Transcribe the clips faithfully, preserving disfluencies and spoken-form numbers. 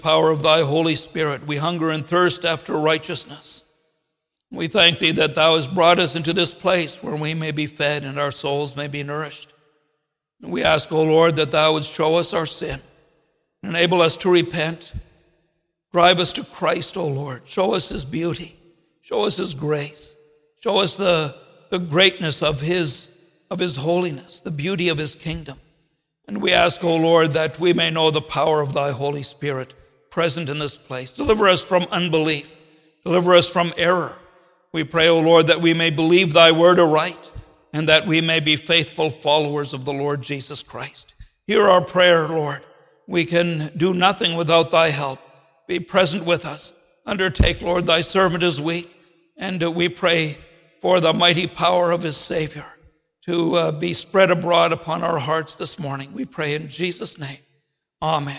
power of thy Holy Spirit, we hunger and thirst after righteousness. We thank thee that thou hast brought us into this place where we may be fed and our souls may be nourished. We ask, O Lord, that thou wouldst show us our sin, enable us to repent, drive us to Christ, O Lord. Show us his beauty, show us his grace, show us the, the greatness of his, of his holiness, the beauty of his kingdom. And we ask, O Lord, that we may know the power of thy Holy Spirit present in this place. Deliver us from unbelief, deliver us from error. We pray, O Lord, that we may believe thy word aright, and that we may be faithful followers of the Lord Jesus Christ. Hear our prayer, Lord. We can do nothing without thy help. Be present with us. Undertake, Lord, thy servant is weak, and we pray for the mighty power of his Savior to uh, be spread abroad upon our hearts this morning. We pray in Jesus' name. Amen.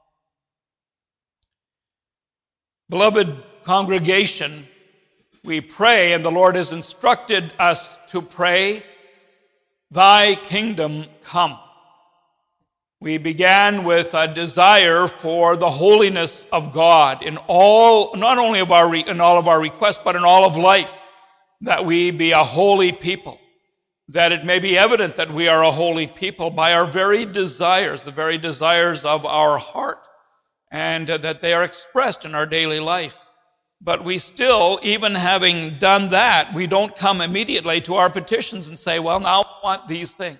Beloved congregation, we pray, and the Lord has instructed us to pray, thy kingdom come. We began with a desire for the holiness of God in all, not only of our, in all of our requests, but in all of life, that we be a holy people, that it may be evident that we are a holy people by our very desires, the very desires of our heart, and that they are expressed in our daily life. But we still, even having done that, we don't come immediately to our petitions and say, well, now I want these things.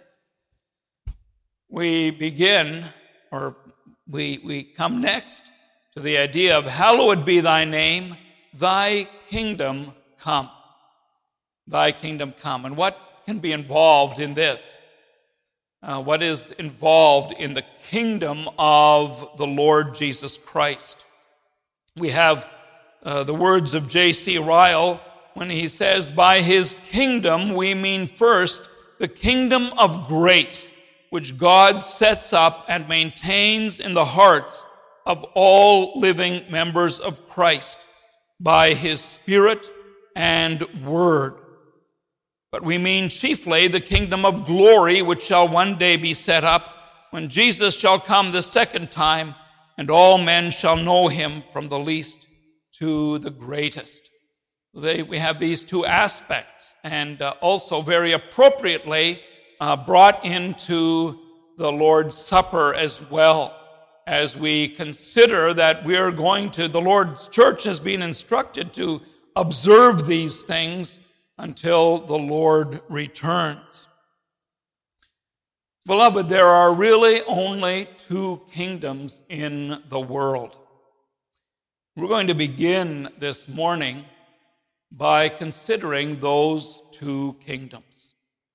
We begin, or we, we come next to the idea of hallowed be thy name, thy kingdom come. Thy kingdom come. And what can be involved in this? Uh, what is involved in the kingdom of the Lord Jesus Christ? We have uh, the words of J C Ryle when he says, by his kingdom we mean first the kingdom of grace, which God sets up and maintains in the hearts of all living members of Christ by his Spirit and Word. But we mean chiefly the kingdom of glory, which shall one day be set up when Jesus shall come the second time, and all men shall know him from the least to the greatest. They, we have these two aspects, and uh, also very appropriately uh, brought into the Lord's Supper as well, as we consider that we are going to, the Lord's church has been instructed to observe these things until the Lord returns. Beloved, there are really only two kingdoms in the world. We're going to begin this morning by considering those two kingdoms.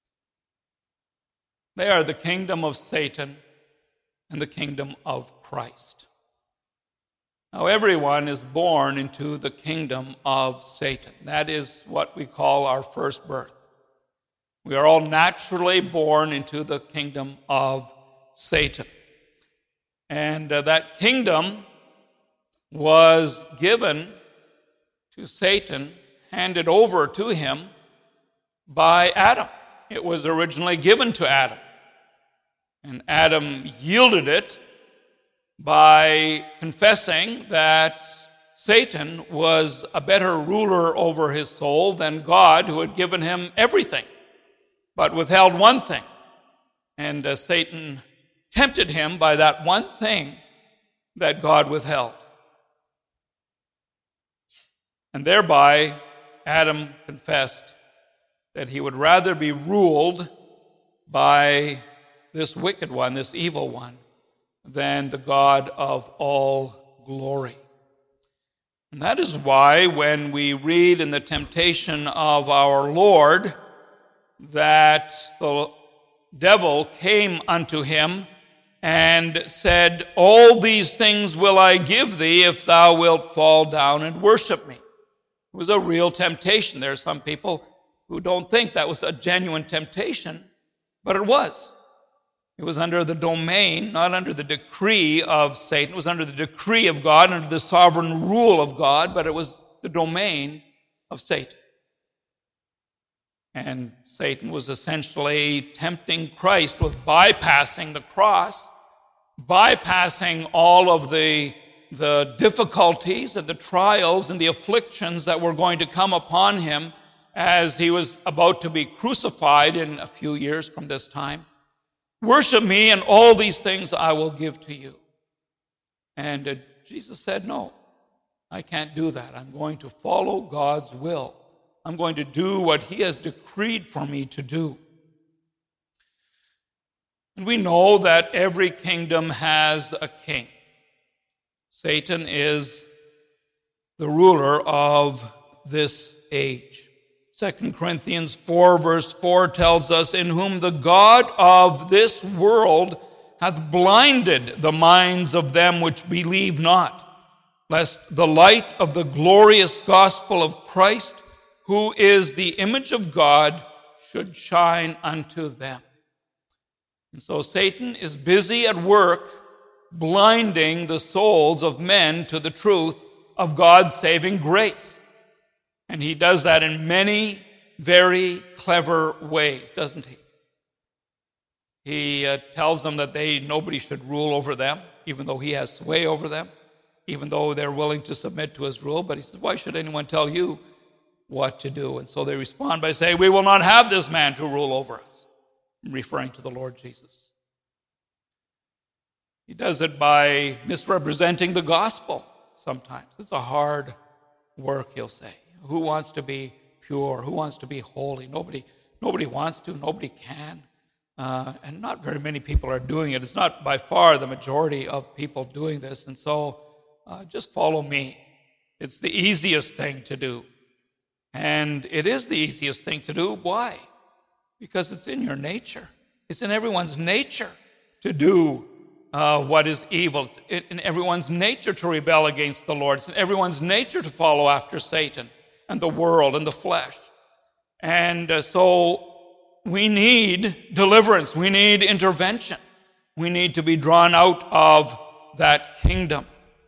They are the kingdom of Satan and the kingdom of Christ. Now, everyone is born into the kingdom of Satan. That is what we call our first birth. We are all naturally born into the kingdom of Satan. And uh, that kingdom was given to Satan, handed over to him by Adam. It was originally given to Adam. And Adam yielded it by confessing that Satan was a better ruler over his soul than God, who had given him everything, but withheld one thing. And uh, Satan tempted him by that one thing that God withheld. And thereby, Adam confessed that he would rather be ruled by this wicked one, this evil one, than the God of all glory. And that is why when we read in the temptation of our Lord that the devil came unto him and said, all these things will I give thee if thou wilt fall down and worship me. It was a real temptation. There are some people who don't think that was a genuine temptation, but it was. It was under the domain, not under the decree of Satan. It was under the decree of God, under the sovereign rule of God, but it was the domain of Satan. And Satan was essentially tempting Christ with bypassing the cross, bypassing all of the the difficulties and the trials and the afflictions that were going to come upon him as he was about to be crucified in a few years from this time. Worship me, and all these things I will give to you. And uh, Jesus said, no, I can't do that. I'm going to follow God's will. I'm going to do what he has decreed for me to do. And we know that every kingdom has a king. Satan is the ruler of this age. Second Corinthians four verse four tells us, in whom the God of this world hath blinded the minds of them which believe not, lest the light of the glorious gospel of Christ, who is the image of God, should shine unto them. And so Satan is busy at work blinding the souls of men to the truth of God's saving grace. And he does that in many very clever ways, doesn't he? He uh, tells them that they nobody should rule over them, even though he has sway over them, even though they're willing to submit to his rule. But he says, why should anyone tell you what to do? And so they respond by saying, we will not have this man to rule over us, referring to the Lord Jesus. He does it by misrepresenting the gospel sometimes. It's a hard work, he'll say. Who wants to be pure? Who wants to be holy? Nobody, nobody wants to. Nobody can. Uh, and not very many people are doing it. It's not by far the majority of people doing this. And so uh, just follow me. It's the easiest thing to do. And it is the easiest thing to do. Why? Because it's in your nature. It's in everyone's nature to do uh, what is evil. It's in everyone's nature to rebel against the Lord. It's in everyone's nature to follow after Satan and the world and the flesh. And uh, so we need deliverance. We need intervention. We need to be drawn out of that kingdom.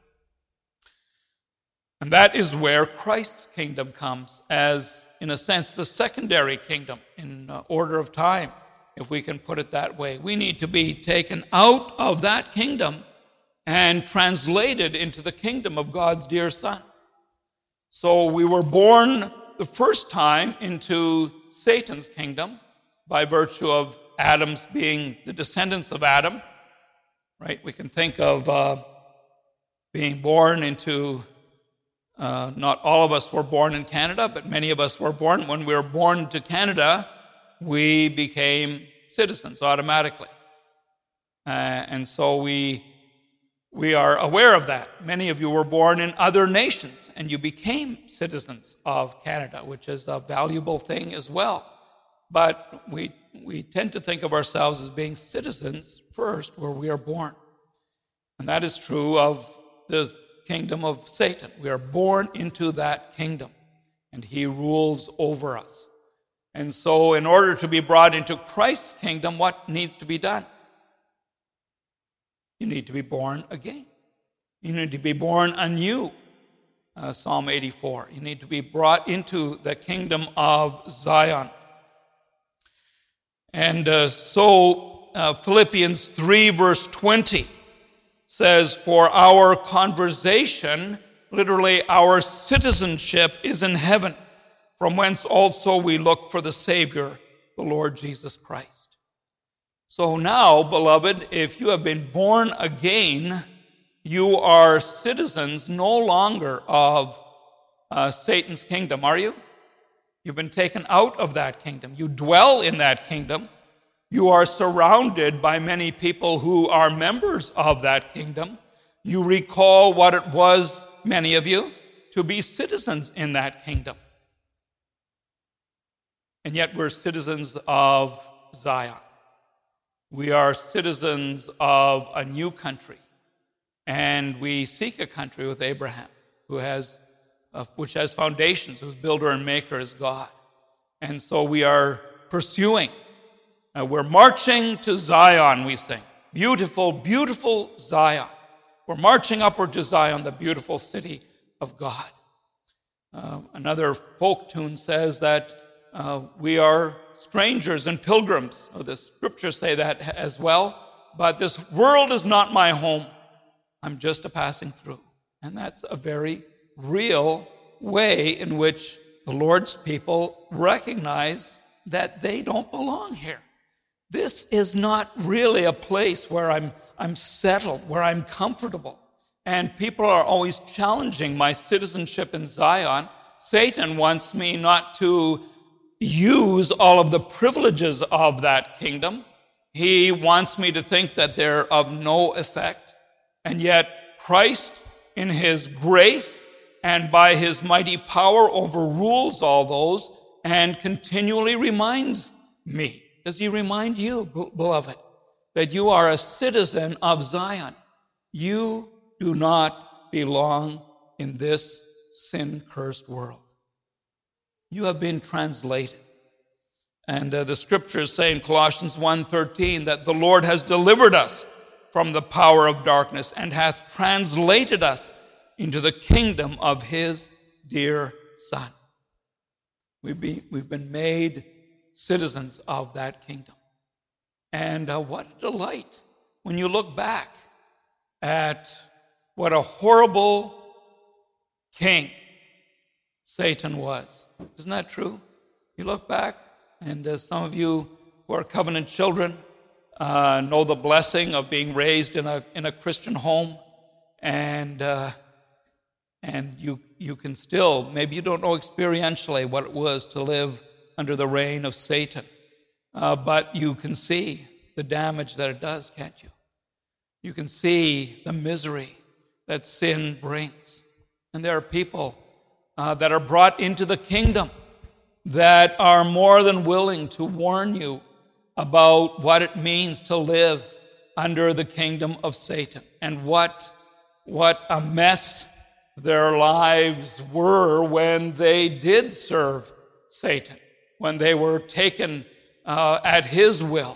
And that is where Christ's kingdom comes as, in a sense, the secondary kingdom in uh, order of time, if we can put it that way. We need to be taken out of that kingdom and translated into the kingdom of God's dear Son. So we were born the first time into Satan's kingdom by virtue of Adam's being the descendants of Adam, right? We can think of uh, being born into, uh, not all of us were born in Canada, but many of us were born. When we were born to Canada, we became citizens automatically. Uh, and so we we are aware of that. Many of you were born in other nations, and you became citizens of Canada, which is a valuable thing as well. But we we tend to think of ourselves as being citizens first where we are born. And that is true of the kingdom of Satan. We are born into that kingdom, and he rules over us. And so in order to be brought into Christ's kingdom, what needs to be done? You need to be born again. You need to be born anew. Uh, Psalm eighty-four. You need to be brought into the kingdom of Zion. And uh, so uh, Philippians three verse twenty says, for our conversation, literally our citizenship, is in heaven, from whence also we look for the Savior, the Lord Jesus Christ. So now, beloved, if you have been born again, you are citizens no longer of uh, Satan's kingdom, are you? You've been taken out of that kingdom. You dwell in that kingdom. You are surrounded by many people who are members of that kingdom. You recall what it was, many of you, to be citizens in that kingdom. And yet we're citizens of Zion. We are citizens of a new country. And we seek a country with Abraham, who has, uh, which has foundations, whose builder and maker is God. And so we are pursuing. Uh, we're marching to Zion, we sing. Beautiful, beautiful Zion. We're marching upward to Zion, the beautiful city of God. Uh, another folk tune says that uh, we are strangers and pilgrims. Oh, the scriptures say that as well. But this world is not my home. I'm just a passing through. And that's a very real way in which the Lord's people recognize that they don't belong here. This is not really a place where I'm I'm settled, where I'm comfortable. And people are always challenging my citizenship in Zion. Satan wants me not to use all of the privileges of that kingdom. He wants me to think that they're of no effect. And yet Christ, in his grace and by his mighty power, overrules all those and continually reminds me. Does he remind you, beloved, that you are a citizen of Zion? You do not belong in this sin-cursed world. You have been translated. And uh, the scriptures say in Colossians one thirteen that the Lord has delivered us from the power of darkness and hath translated us into the kingdom of his dear Son. We've been, we've been made citizens of that kingdom. And uh, what a delight when you look back at what a horrible king Satan was. Isn't that true? You look back, and uh, some of you who are covenant children uh, know the blessing of being raised in a in a Christian home, and uh, and you you can still, maybe you don't know experientially what it was to live under the reign of Satan, uh, but you can see the damage that it does, can't you? You can see the misery that sin brings. And there are people uh, that are brought into the kingdom that are more than willing to warn you about what it means to live under the kingdom of Satan and what, what a mess their lives were when they did serve Satan, when they were taken uh, at his will.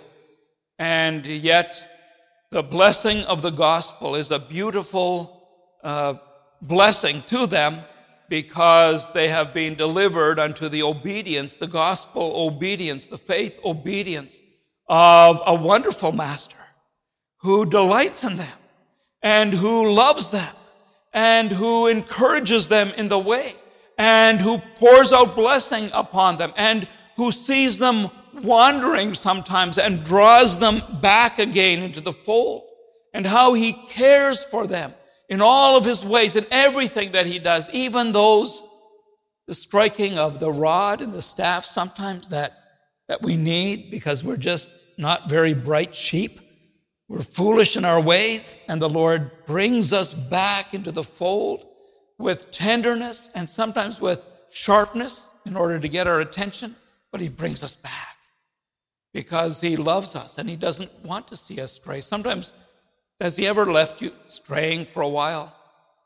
And yet the blessing of the gospel is a beautiful uh, blessing to them because they have been delivered unto the obedience, the gospel obedience, the faith obedience of a wonderful master who delights in them and who loves them and who encourages them in the way and who pours out blessing upon them and who sees them wandering sometimes and draws them back again into the fold, and how he cares for them in all of his ways, in everything that he does, even those, the striking of the rod and the staff sometimes that, that we need because we're just not very bright sheep. We're foolish in our ways, and the Lord brings us back into the fold with tenderness and sometimes with sharpness in order to get our attention, but he brings us back because he loves us and he doesn't want to see us stray. Sometimes, has he ever left you straying for a while?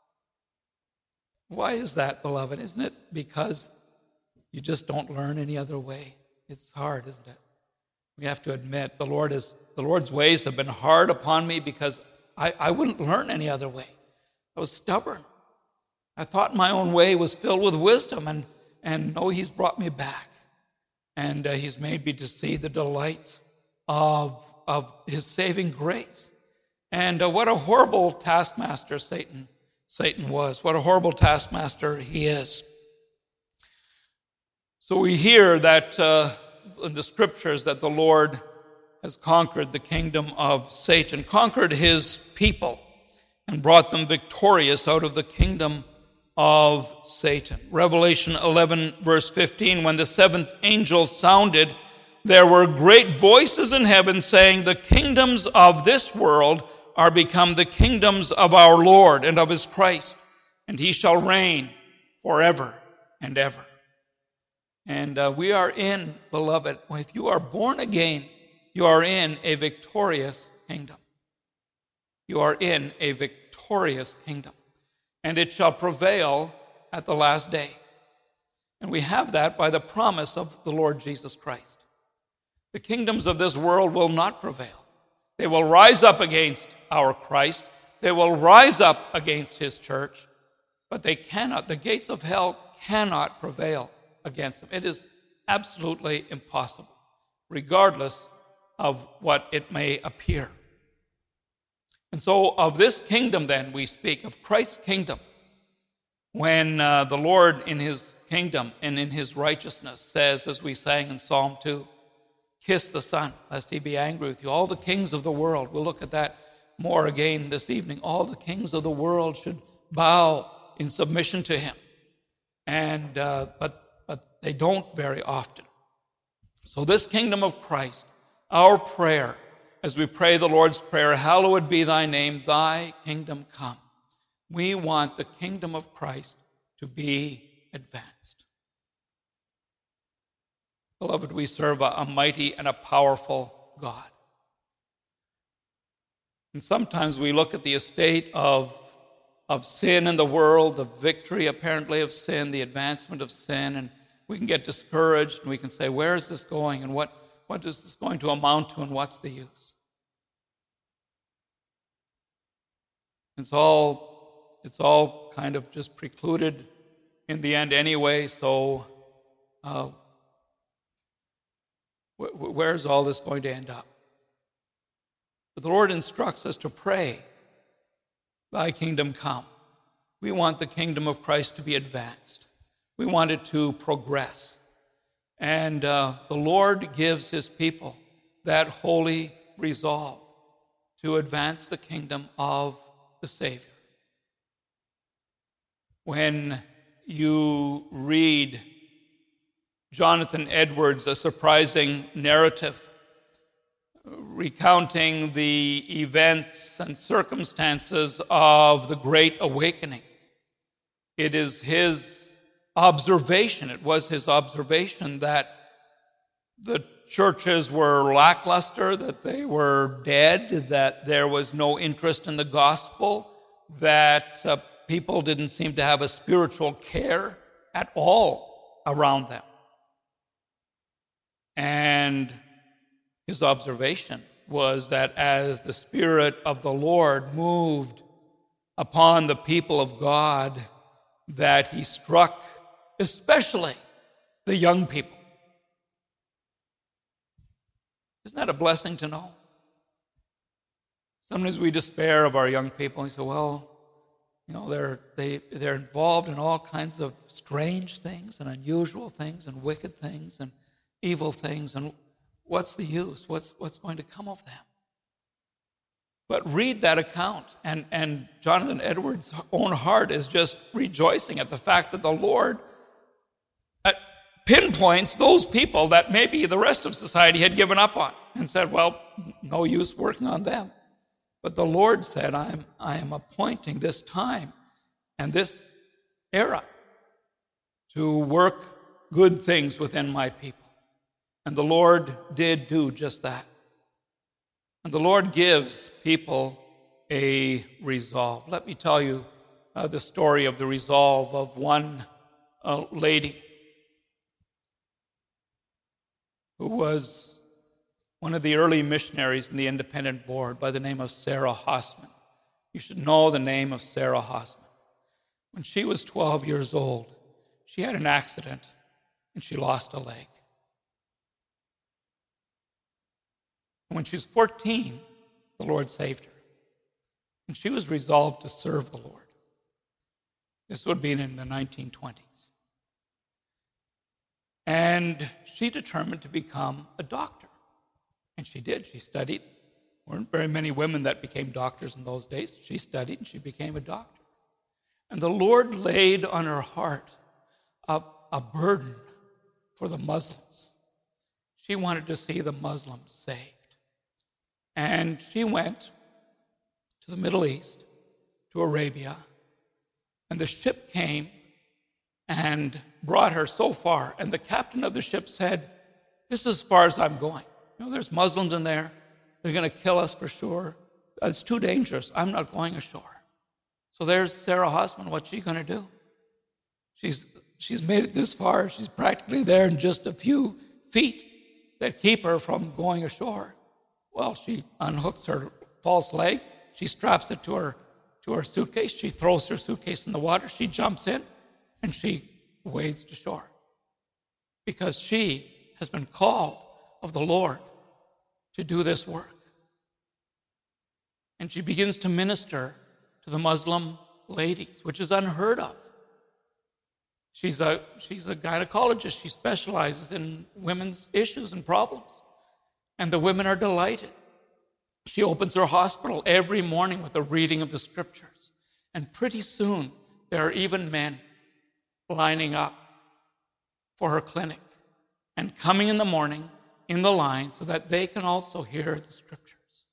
Why is that, beloved? Isn't it because you just don't learn any other way? It's hard, isn't it? We have to admit the Lord is the Lord's ways have been hard upon me because I, I wouldn't learn any other way. I was stubborn. I thought my own way was filled with wisdom, and and no, he's brought me back. And uh, he's made me to see the delights of, of his saving grace. And uh, what a horrible taskmaster Satan, Satan was. What a horrible taskmaster he is. So we hear that uh, in the scriptures that the Lord has conquered the kingdom of Satan, conquered his people, and brought them victorious out of the kingdom of Satan. Revelation eleven, verse fifteen, when the seventh angel sounded, there were great voices in heaven saying, the kingdoms of this world are become the kingdoms of our Lord and of his Christ, and he shall reign forever and ever. And uh, we are in, beloved, if you are born again, you are in a victorious kingdom. You are in a victorious kingdom. And it shall prevail at the last day. And we have that by the promise of the Lord Jesus Christ. The kingdoms of this world will not prevail. They will rise up against our Christ. They will rise up against his church. But they cannot, the gates of hell cannot prevail against them. It is absolutely impossible, regardless of what it may appear. And so of this kingdom then we speak, of Christ's kingdom, when uh, the Lord in his kingdom and in his righteousness says, as we sang in Psalm two, kiss the Son, lest he be angry with you. All the kings of the world, we'll look at that more again this evening, all the kings of the world should bow in submission to him. And uh, but but they don't very often. So this kingdom of Christ, our prayer, as we pray the Lord's Prayer, hallowed be thy name, thy kingdom come. We want the kingdom of Christ to be advanced. Beloved, we serve a, a mighty and a powerful God. And sometimes we look at the estate of, of sin in the world, the victory apparently of sin, the advancement of sin, and we can get discouraged and we can say, where is this going and what, what is this going to amount to and what's the use? It's all It's all kind of just precluded in the end anyway, so uh, wh- where's all this going to end up? But the Lord instructs us to pray, thy kingdom come. We want the kingdom of Christ to be advanced. We want it to progress. And uh, the Lord gives his people that holy resolve to advance the kingdom of the Savior. When you read Jonathan Edwards, a surprising narrative recounting the events and circumstances of the Great Awakening, it is his observation, it was his observation that the churches were lackluster, that they were dead, that there was no interest in the gospel, that uh, people didn't seem to have a spiritual care at all around them. And his observation was that as the Spirit of the Lord moved upon the people of God, that he struck especially the young people. Isn't that a blessing to know? Sometimes we despair of our young people and say, well, you know, they're they they're involved in all kinds of strange things and unusual things and wicked things and evil things, and what's the use? What's what's going to come of them? But read that account, and, and Jonathan Edwards' own heart is just rejoicing at the fact that the Lord pinpoints those people that maybe the rest of society had given up on and said, well, no use working on them. But the Lord said, I am, I am appointing this time and this era to work good things within my people. And the Lord did do just that. And the Lord gives people a resolve. Let me tell you uh, the story of the resolve of one uh, lady who was one of the early missionaries in the Independent Board by the name of Sarah Hosman. You should know the name of Sarah Hosman. When she was twelve years old, she had an accident and she lost a leg. When she was fourteen, the Lord saved her. And she was resolved to serve the Lord. This would be in the nineteen twenties. And she determined to become a doctor. And she did. She studied. There weren't very many women that became doctors in those days. She studied and she became a doctor. And the Lord laid on her heart a, a burden for the Muslims. She wanted to see the Muslims saved. And she went to the Middle East, to Arabia, and the ship came and brought her so far. And the captain of the ship said, this is as far as I'm going. You know, there's Muslims in there. They're going to kill us for sure. It's too dangerous. I'm not going ashore. So there's Sarah Hosman. What's she going to do? She's she's made it this far. She's practically there in just a few feet that keep her from going ashore. Well, she unhooks her false leg. She straps it to her to her suitcase. She throws her suitcase in the water. She jumps in, and she wades to shore. Because she has been called of the Lord to do this work. And she begins to minister to the Muslim ladies, which is unheard of She's a, she's a gynecologist. She specializes in women's issues and problems. And the women are delighted. She opens her hospital every morning with a reading of the scriptures. And pretty soon, there are even men lining up for her clinic and coming in the morning in the line so that they can also hear the scriptures.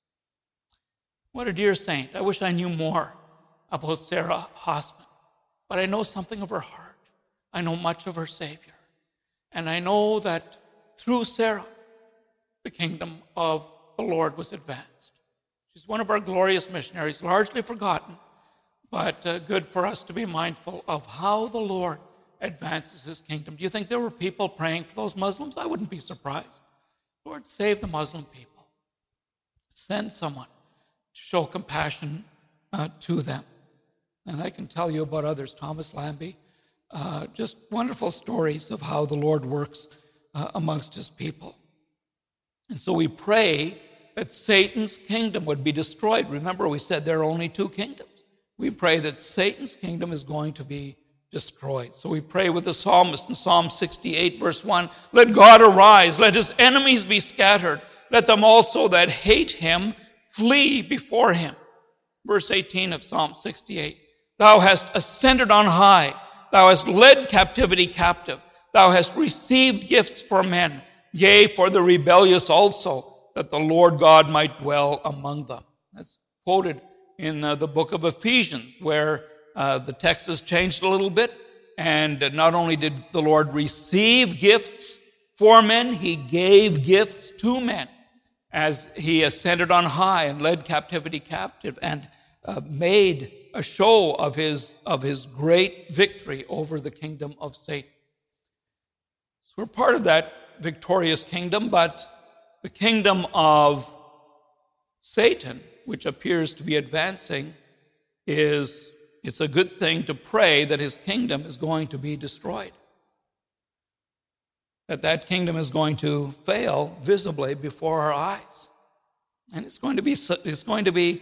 What a dear saint. I wish I knew more about Sarah Hosman, but I know something of her heart. I know much of her Savior. And I know that through Sarah, the kingdom of the Lord was advanced. She's one of our glorious missionaries, largely forgotten, but uh, good for us to be mindful of how the Lord advances his kingdom. Do you think there were people praying for those Muslims? I wouldn't be surprised. Lord, save the Muslim people. Send someone to show compassion uh, to them. And I can tell you about others. Thomas Lambie, uh, just wonderful stories of how the Lord works uh, amongst his people. And so we pray that Satan's kingdom would be destroyed. Remember, we said there are only two kingdoms. We pray that Satan's kingdom is going to be destroyed. So we pray with the psalmist in Psalm sixty-eight, verse one, let God arise, let his enemies be scattered, let them also that hate him flee before him. Verse eighteen of Psalm sixty-eight, thou hast ascended on high, thou hast led captivity captive, thou hast received gifts for men, yea, for the rebellious also, that the Lord God might dwell among them. That's quoted in uh, the book of Ephesians, where uh, the text has changed a little bit, and not only did the Lord receive gifts for men, he gave gifts to men as he ascended on high and led captivity captive and uh, made a show of his, of his great victory over the kingdom of Satan. So we're part of that victorious kingdom, but the kingdom of Satan, which appears to be advancing, is it's a good thing to pray that his kingdom is going to be destroyed. That that kingdom is going to fail visibly before our eyes. And it's going to be it's going to be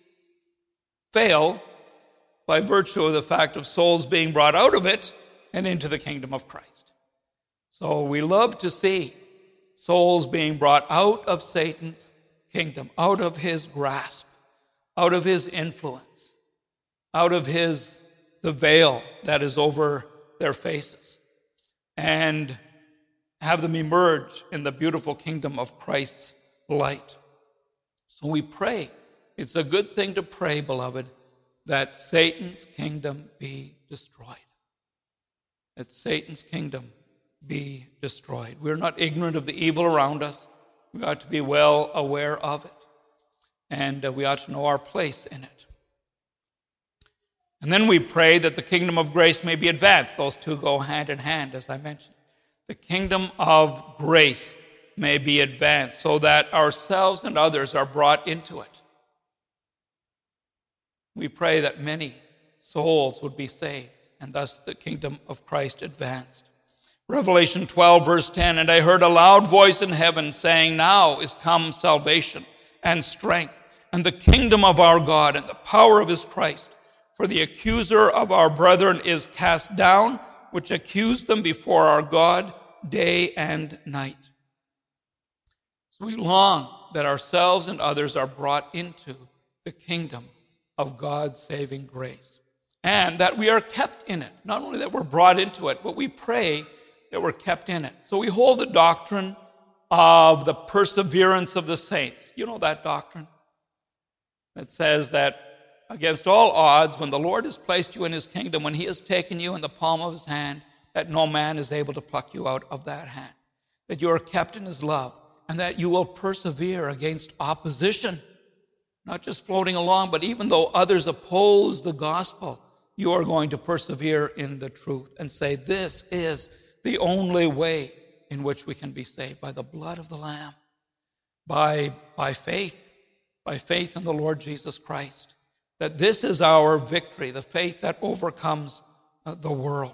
fail by virtue of the fact of souls being brought out of it and into the kingdom of Christ. So we love to see souls being brought out of Satan's kingdom, out of his grasp, out of his influence, out of his the veil that is over their faces, and have them emerge in the beautiful kingdom of Christ's light. So we pray. It's a good thing to pray, beloved, that Satan's kingdom be destroyed. That Satan's kingdom be destroyed. We're not ignorant of the evil around us. We ought to be well aware of it. And uh, we ought to know our place in it. And then we pray that the kingdom of grace may be advanced. Those two go hand in hand, as I mentioned. The kingdom of grace may be advanced so that ourselves and others are brought into it. We pray that many souls would be saved, and thus the kingdom of Christ advanced. Revelation twelve, verse ten, and I heard a loud voice in heaven saying, now is come salvation and strength and the kingdom of our God and the power of his Christ. For the accuser of our brethren is cast down, which accused them before our God day and night. So we long that ourselves and others are brought into the kingdom of God's saving grace, and that we are kept in it. Not only that we're brought into it, but we pray that we're kept in it. So we hold the doctrine of the perseverance of the saints. You know that doctrine that says that against all odds, when the Lord has placed you in his kingdom, when he has taken you in the palm of his hand, that no man is able to pluck you out of that hand. That you are kept in his love, and that you will persevere against opposition. Not just floating along, but even though others oppose the gospel, you are going to persevere in the truth and say, this is the only way in which we can be saved, by the blood of the Lamb, by, by faith, by faith in the Lord Jesus Christ. That this is our victory, the faith that overcomes uh, the world.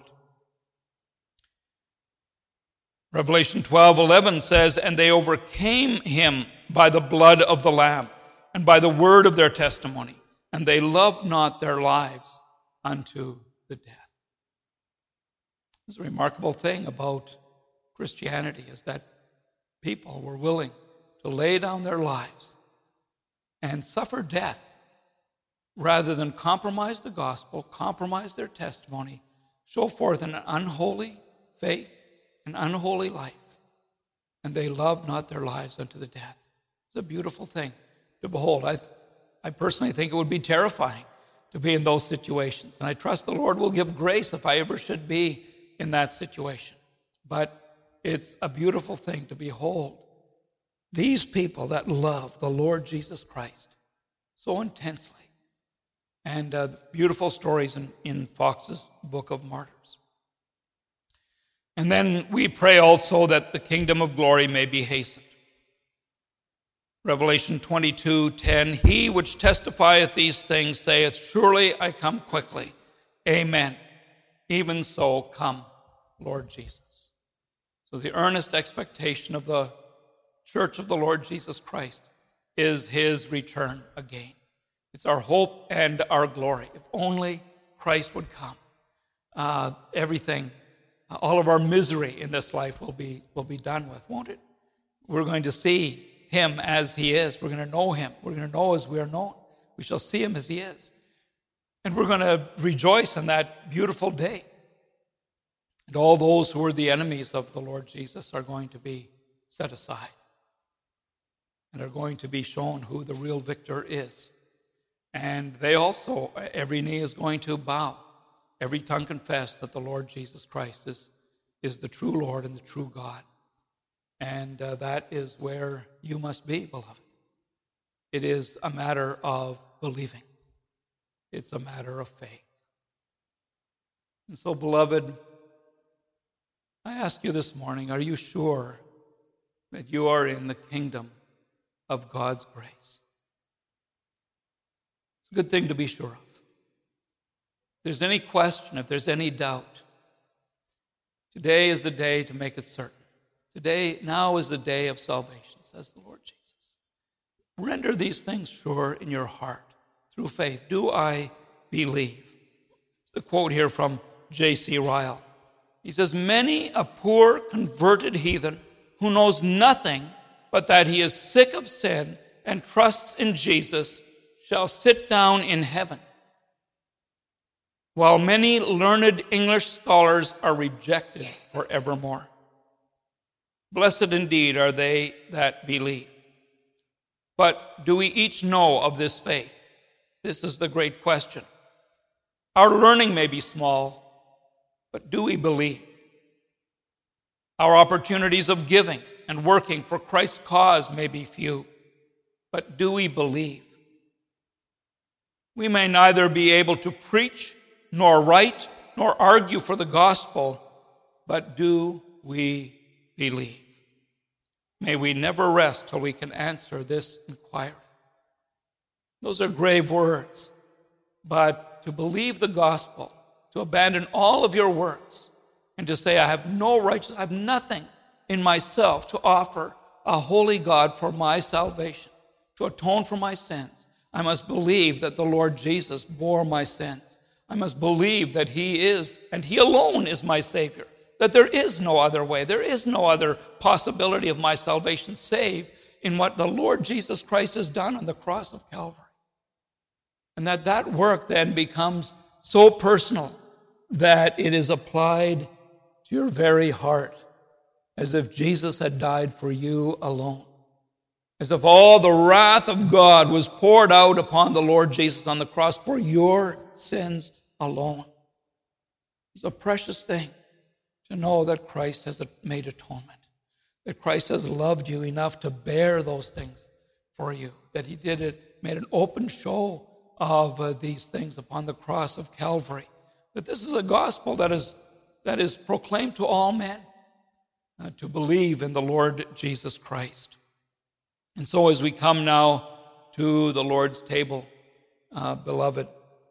Revelation twelve eleven says, and they overcame him by the blood of the Lamb and by the word of their testimony, and they loved not their lives unto the death. It's a remarkable thing about Christianity is that people were willing to lay down their lives and suffer death rather than compromise the gospel, compromise their testimony, show forth an unholy faith, an unholy life, and they loved not their lives unto the death. It's a beautiful thing to behold. I, I personally think it would be terrifying to be in those situations, and I trust the Lord will give grace if I ever should be in that situation. But it's a beautiful thing to behold these people that love the Lord Jesus Christ so intensely. And uh, beautiful stories in, in Fox's Book of Martyrs. And then we pray also that the kingdom of glory may be hastened. Revelation twenty-two ten, he which testifieth these things saith, surely I come quickly. Amen. Even so, come, Lord Jesus. So the earnest expectation of the church of the Lord Jesus Christ is his return again. It's our hope and our glory. If only Christ would come, uh, everything, uh, all of our misery in this life will be will be done with, won't it? We're going to see him as he is. We're going to know him. We're going to know as we are known. We shall see him as he is. And we're going to rejoice in that beautiful day. And all those who are the enemies of the Lord Jesus are going to be set aside and are going to be shown who the real victor is. And they also, every knee is going to bow, every tongue confess that the Lord Jesus Christ is, is the true Lord and the true God. And uh, that is where you must be, beloved. It is a matter of believing. It's a matter of faith. And so, beloved, I ask you this morning, are you sure that you are in the kingdom of God's grace? It's a good thing to be sure of. If there's any question, if there's any doubt, today is the day to make it certain. Today, now is the day of salvation, says the Lord Jesus. Render these things sure in your heart through faith. Do I believe? It's the quote here from J C Ryle. He says, many a poor converted heathen who knows nothing but that he is sick of sin and trusts in Jesus shall sit down in heaven, while many learned English scholars are rejected forevermore. Blessed indeed are they that believe. But do we each know of this faith? This is the great question. Our learning may be small, but do we believe? Our opportunities of giving and working for Christ's cause may be few, but do we believe? We may neither be able to preach, nor write, nor argue for the gospel, but do we believe? May we never rest till we can answer this inquiry. Those are grave words, but to believe the gospel, to abandon all of your works, and to say, I have no righteousness, I have nothing in myself to offer a holy God for my salvation, to atone for my sins. I must believe that the Lord Jesus bore my sins. I must believe that he is, and he alone is my Savior, that there is no other way, there is no other possibility of my salvation save in what the Lord Jesus Christ has done on the cross of Calvary. And that that work then becomes so personal that it is applied to your very heart, as if Jesus had died for you alone. As if all the wrath of God was poured out upon the Lord Jesus on the cross for your sins alone. It's a precious thing to know that Christ has made atonement, that Christ has loved you enough to bear those things for you, that he did it, made an open show of uh, these things upon the cross of Calvary, that this is a gospel that is, that is proclaimed to all men, uh, to believe in the Lord Jesus Christ. And so as we come now to the Lord's table, uh, beloved,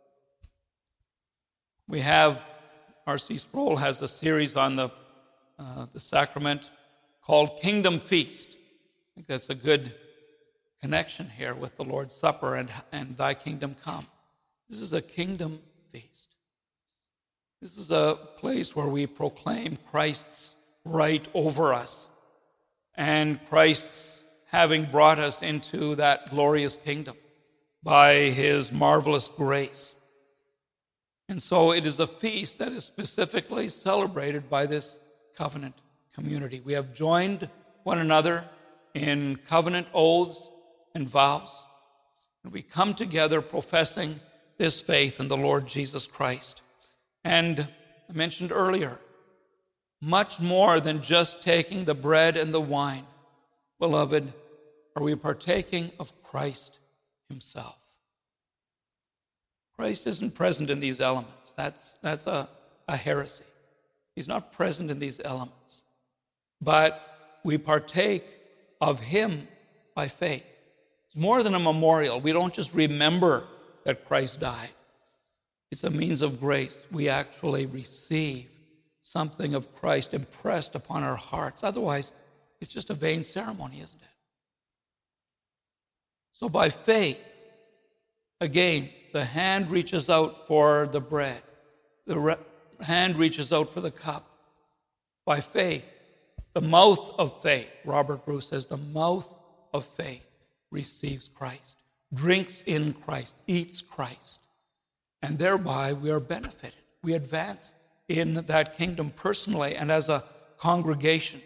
we have, R C Sproul has a series on the, uh, the sacrament called Kingdom Feast. I think that's a good connection here with the Lord's Supper and, and Thy Kingdom Come. This is a kingdom feast. This is a place where we proclaim Christ's right over us and Christ's having brought us into that glorious kingdom by his marvelous grace. And so it is a feast that is specifically celebrated by this covenant community. We have joined one another in covenant oaths and vows, and we come together professing this faith in the Lord Jesus Christ. And I mentioned earlier, much more than just taking the bread and the wine, beloved, are we partaking of Christ himself. Christ isn't present in these elements. That's, that's a, a heresy. He's not present in these elements. But we partake of him by faith. It's more than a memorial. We don't just remember that Christ died. It's a means of grace. We actually receive something of Christ impressed upon our hearts. Otherwise, it's just a vain ceremony, isn't it? So by faith, again, the hand reaches out for the bread. The re- hand reaches out for the cup. By faith, the mouth of faith, Robert Bruce says, the mouth of faith receives Christ, drinks in Christ, eats Christ. And thereby we are benefited. We advance in that kingdom personally and as a congregation.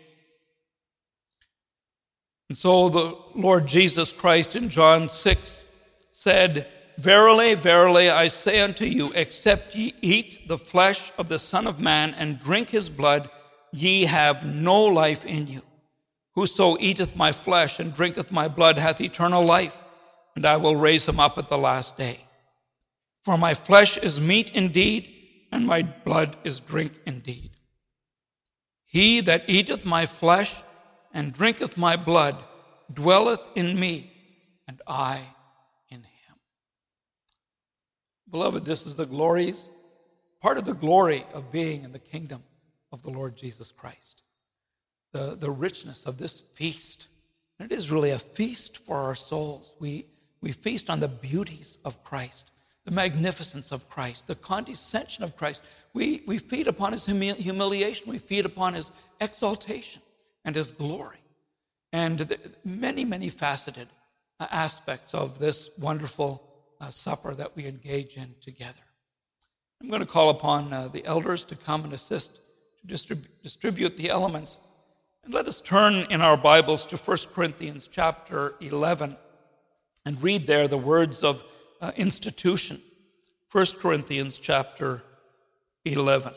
And so the Lord Jesus Christ in John six said, Verily, verily, I say unto you, except ye eat the flesh of the Son of Man and drink his blood, ye have no life in you. Whoso eateth my flesh and drinketh my blood hath eternal life, and I will raise him up at the last day. For my flesh is meat indeed, and my blood is drink indeed. He that eateth my flesh and drinketh my blood dwelleth in me, and I in him. Beloved, this is the glories, part of the glory of being in the kingdom of the Lord Jesus Christ. The, the richness of this feast. And it is really a feast for our souls. We, we feast on the beauties of Christ, the magnificence of Christ, the condescension of Christ. We, we feed upon his humi- humiliation. We feed upon his exaltation and his glory. And the, many, many faceted uh, aspects of this wonderful uh, supper that we engage in together. I'm going to call upon uh, the elders to come and assist to distrib- distribute the elements. And let us turn in our Bibles to First Corinthians chapter eleven and read there the words of uh, institution. First Corinthians chapter eleven.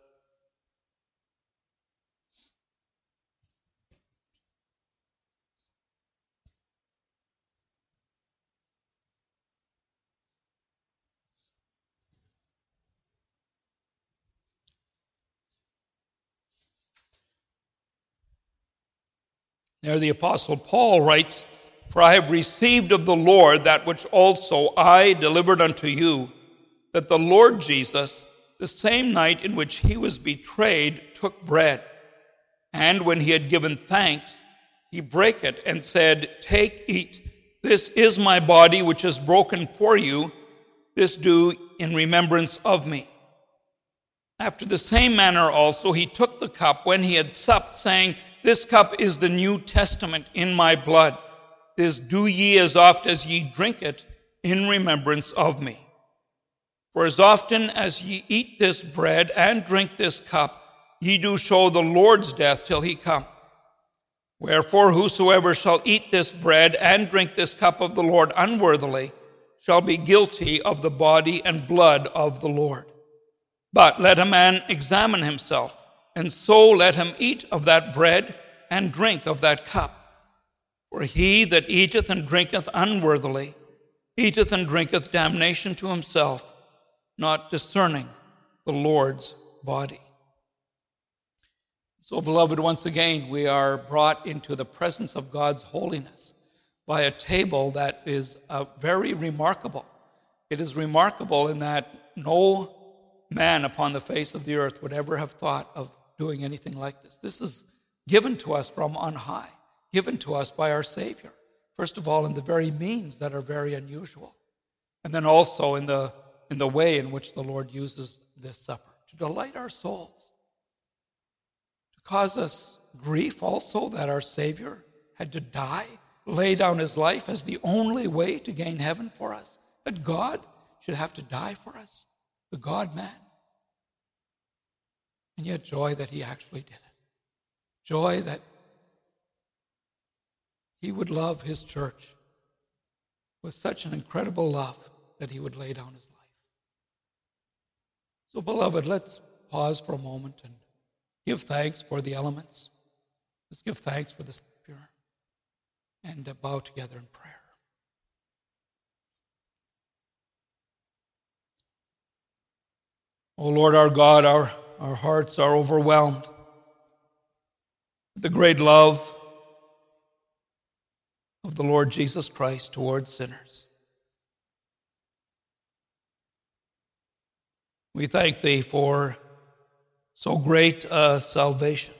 There the Apostle Paul writes, For I have received of the Lord that which also I delivered unto you, that the Lord Jesus, the same night in which he was betrayed, took bread. And when he had given thanks, he brake it and said, Take, eat. This is my body which is broken for you. This do in remembrance of me. After the same manner also he took the cup when he had supped, saying, This cup is the New Testament in my blood. This do ye as oft as ye drink it in remembrance of me. For as often as ye eat this bread and drink this cup, ye do show the Lord's death till he come. Wherefore whosoever shall eat this bread and drink this cup of the Lord unworthily shall be guilty of the body and blood of the Lord. But let a man examine himself, and so let him eat of that bread and drink of that cup. For he that eateth and drinketh unworthily eateth and drinketh damnation to himself, not discerning the Lord's body. So, beloved, once again, we are brought into the presence of God's holiness by a table that is uh, very remarkable. It is remarkable in that no man upon the face of the earth would ever have thought of doing anything like this. This is given to us from on high, given to us by our Savior. First of all, in the very means that are very unusual, and then also in the in the way in which the Lord uses this supper to delight our souls, to cause us grief also that our Savior had to die, lay down his life as the only way to gain heaven for us, that God should have to die for us, the God-man. And yet joy that he actually did it. Joy that he would love his church with such an incredible love that he would lay down his life. So, beloved, let's pause for a moment and give thanks for the elements. Let's give thanks for the Savior and bow together in prayer. O Lord our God, our, our hearts are overwhelmed with the great love of the Lord Jesus Christ towards sinners. We thank thee for so great a salvation.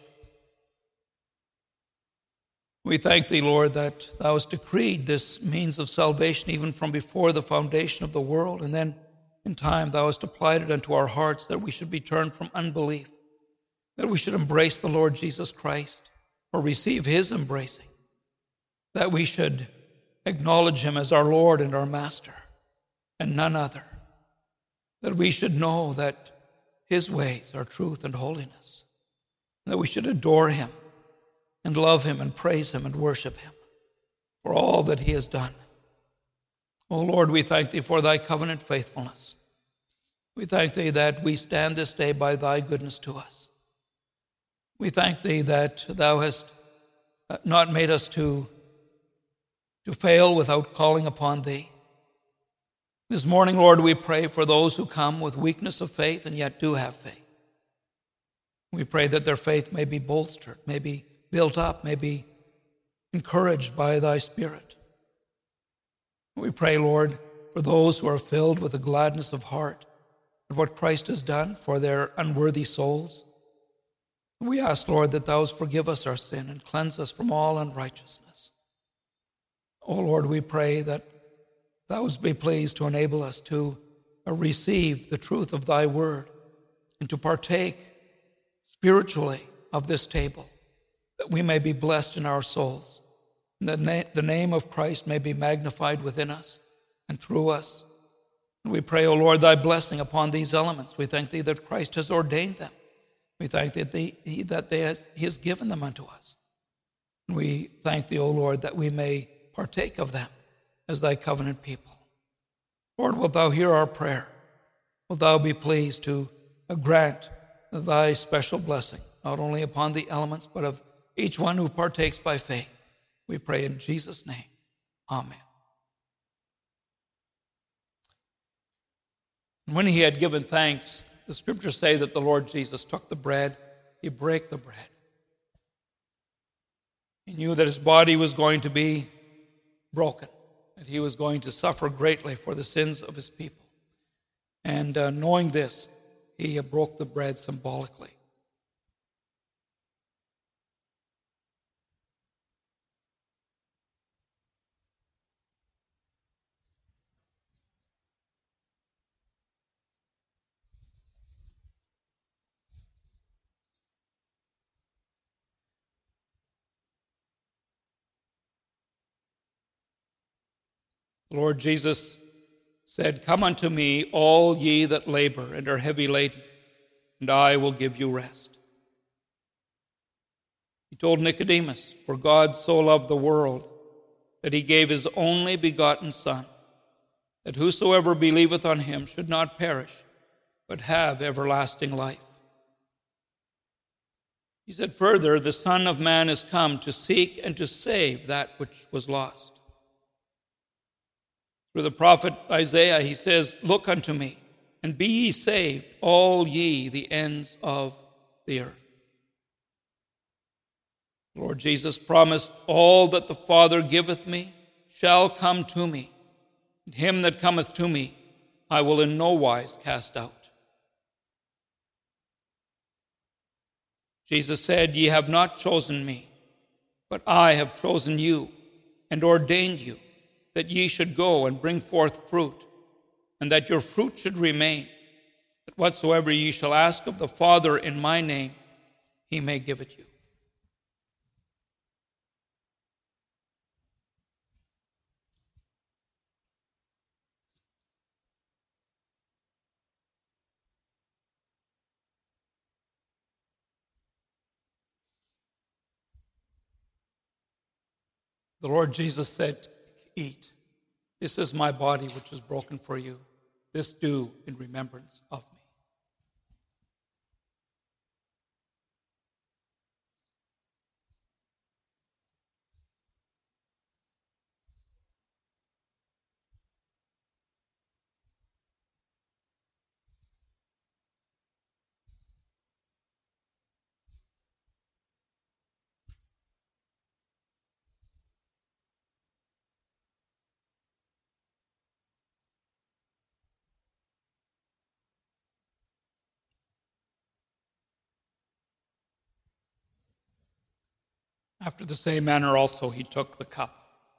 We thank thee, Lord, that thou hast decreed this means of salvation even from before the foundation of the world, and then in time thou hast applied it unto our hearts that we should be turned from unbelief, that we should embrace the Lord Jesus Christ or receive his embracing, that we should acknowledge him as our Lord and our Master and none other, that we should know that his ways are truth and holiness, that we should adore him and love him and praise him and worship him for all that he has done. O Lord, we thank thee for thy covenant faithfulness. We thank thee that we stand this day by thy goodness to us. We thank thee that thou hast not made us to, to fail without calling upon thee. This morning, Lord, we pray for those who come with weakness of faith and yet do have faith. We pray that their faith may be bolstered, may be built up, may be encouraged by thy Spirit. We pray, Lord, for those who are filled with a gladness of heart at what Christ has done for their unworthy souls. We ask, Lord, that thou forgive us our sin and cleanse us from all unrighteousness. O Lord, we pray that thou be pleased to enable us to receive the truth of thy word and to partake spiritually of this table, that we may be blessed in our souls, and that na- the name of Christ may be magnified within us and through us. And we pray, O Lord, thy blessing upon these elements. We thank thee that Christ has ordained them. We thank thee that, they, that they has, he has given them unto us. And we thank thee, O Lord, that we may partake of them as thy covenant people. Lord, wilt thou hear our prayer? Wilt thou be pleased to grant thy special blessing, not only upon the elements, but of each one who partakes by faith. We pray in Jesus' name. Amen. And when he had given thanks, the scriptures say that the Lord Jesus took the bread, he brake the bread. He knew that his body was going to be broken, that he was going to suffer greatly for the sins of his people. And uh, knowing this, he uh, broke the bread symbolically. The Lord Jesus said, "Come unto me, all ye that labor and are heavy laden, and I will give you rest." He told Nicodemus, "For God so loved the world, that he gave his only begotten Son, that whosoever believeth on him should not perish, but have everlasting life." He said further, "The Son of Man is come to seek and to save that which was lost." Through the prophet Isaiah, he says, "Look unto me, and be ye saved, all ye the ends of the earth." Lord Jesus promised, "All that the Father giveth me shall come to me, and him that cometh to me I will in no wise cast out." Jesus said, "Ye have not chosen me, but I have chosen you, and ordained you, that ye should go and bring forth fruit, and that your fruit should remain, that whatsoever ye shall ask of the Father in my name, he may give it you. The Lord Jesus said, eat. This is my body which is broken for you. This do in remembrance of me. After the same manner also he took the cup.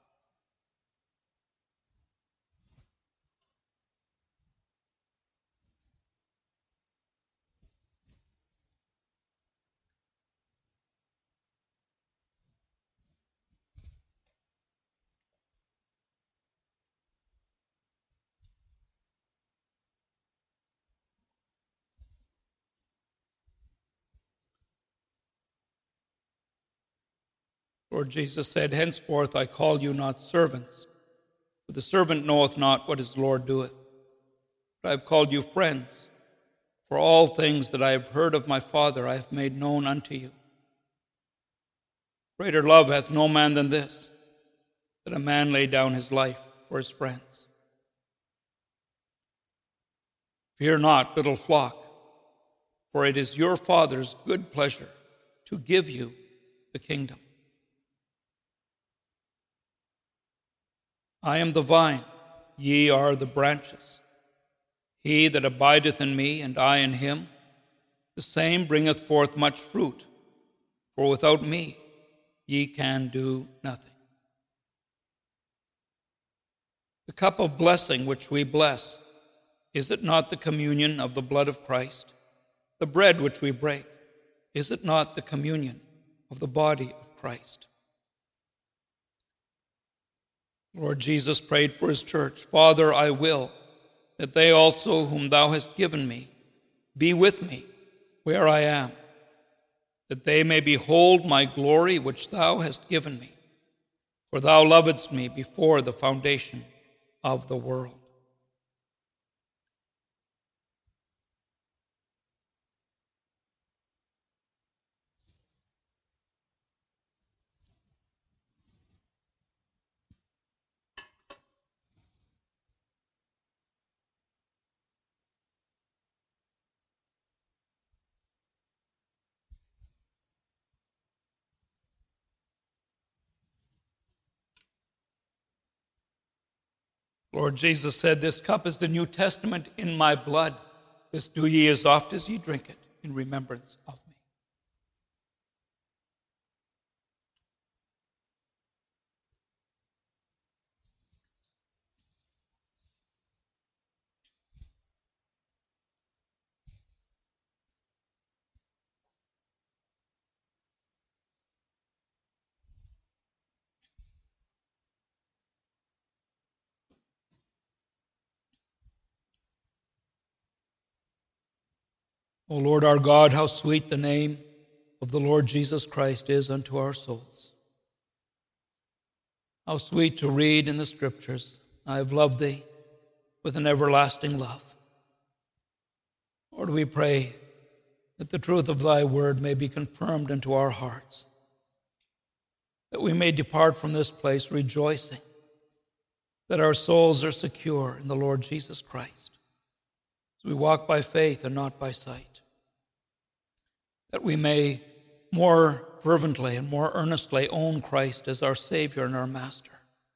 Lord Jesus said, henceforth I call you not servants, for the servant knoweth not what his Lord doeth. But I have called you friends, for all things that I have heard of my Father I have made known unto you. Greater love hath no man than this, that a man lay down his life for his friends. Fear not, little flock, for it is your Father's good pleasure to give you the kingdom. I am the vine, ye are the branches. He that abideth in me, and I in him, the same bringeth forth much fruit, for without me ye can do nothing. The cup of blessing which we bless, is it not the communion of the blood of Christ? The bread which we break, is it not the communion of the body of Christ? Lord Jesus prayed for his church, Father, I will that they also whom thou hast given me be with me where I am, that they may behold my glory which thou hast given me. For thou lovedst me before the foundation of the world. Lord Jesus said, this cup is the New Testament in my blood. This do ye as oft as ye drink it in remembrance of me. O Lord our God, how sweet the name of the Lord Jesus Christ is unto our souls. How sweet to read in the Scriptures, I have loved thee with an everlasting love. Lord, we pray that the truth of thy word may be confirmed into our hearts, that we may depart from this place rejoicing that our souls are secure in the Lord Jesus Christ, as we walk by faith and not by sight, that we may more fervently and more earnestly own Christ as our Savior and our Master,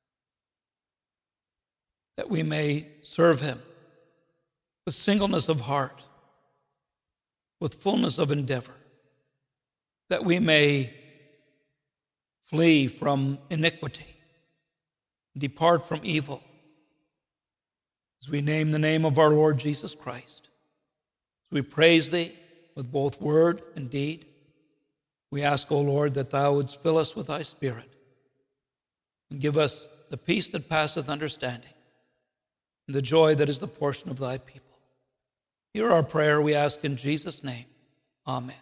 that we may serve him with singleness of heart, with fullness of endeavor, that we may flee from iniquity, depart from evil, as we name the name of our Lord Jesus Christ, We praise thee with both word and deed. We ask, O Lord, that thou wouldst fill us with thy Spirit and give us the peace that passeth understanding and the joy that is the portion of thy people. Hear our prayer, we ask in Jesus' name. Amen.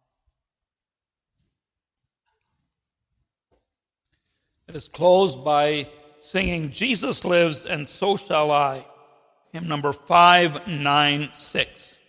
It is closed by singing Jesus Lives and So Shall I, hymn number five ninety-six.